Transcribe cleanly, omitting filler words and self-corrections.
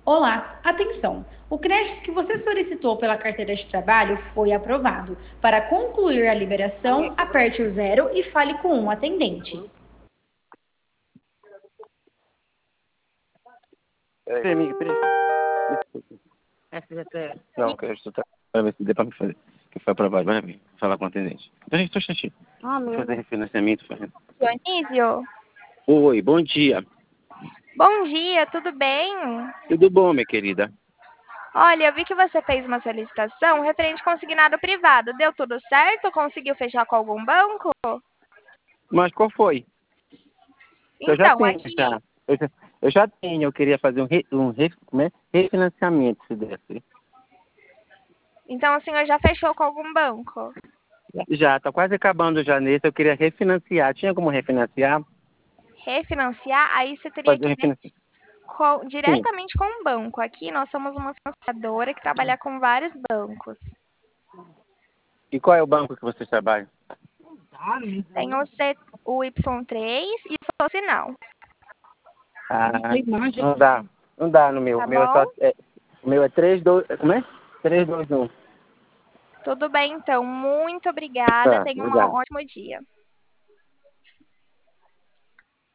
Olá, atenção! O crédito que você solicitou pela carteira de trabalho foi aprovado. Para concluir a liberação, aperte o zero e fale com um atendente. Peraí, amiga, peraí. Não, que eu estou para ver se dá para me fazer. Que foi aprovado, vai ver. Falar com o atendente. Peraí, estou chatinho. Fazer refinanciamento. Dionísio, Oi, bom dia. bom dia, tudo bem? Tudo bom, minha querida? Olha, eu vi que você fez uma solicitação referente consignado privado. Deu tudo certo? Conseguiu fechar com algum banco? Mas qual foi? Eu já Então, tenho, aqui, já. Eu já tenho. Eu queria fazer como é? Refinanciamento, se desse. então o senhor já fechou com algum banco? Já, tá quase acabando já nesse. Eu queria refinanciar. Tinha como refinanciar? Refinanciar, aí você teria Fazer que ver refinanciamento. Sim. diretamente com o banco. Aqui nós somos uma financiadora que trabalha com vários bancos. E qual é o banco que vocês trabalham? Tem o Y3 e o Social. Ah, não dá. Não dá no meu. Tá O meu é só. bom? O meu é 3-2. Como é? 3-2-1. Tudo bem, então. Muito obrigada. Tá, Tenha um obrigado. ótimo dia.